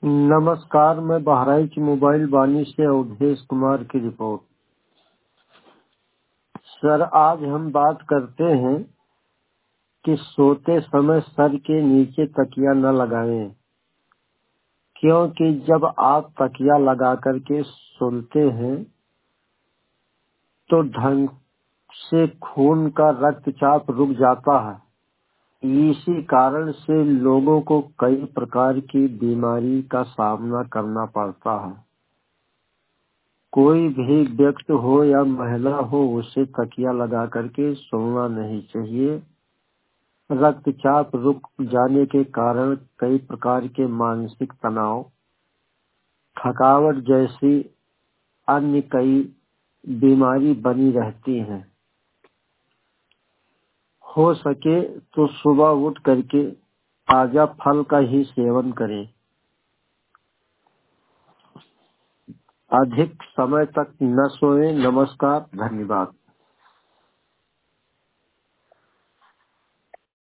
नमस्कार, मैं बहराइच मोबाइल वानी से अवधेश कुमार की रिपोर्ट। सर, आज हम बात करते हैं कि सोते समय सर के नीचे तकिया न लगाएं, क्योंकि जब आप तकिया लगा करके सोते हैं तो ढंग से खून का रक्तचाप रुक जाता है। इसी कारण से लोगों को कई प्रकार की बीमारी का सामना करना पड़ता है। कोई भी व्यक्ति हो या महिला हो, उसे तकिया लगा करके सोना नहीं चाहिए। रक्तचाप रुक जाने के कारण कई प्रकार के मानसिक तनाव, थकावट जैसी अन्य कई बीमारी बनी रहती हैं। हो सके तो सुबह उठ करके ताजा फल का ही सेवन करें। अधिक समय तक न सोएं। नमस्कार, धन्यवाद।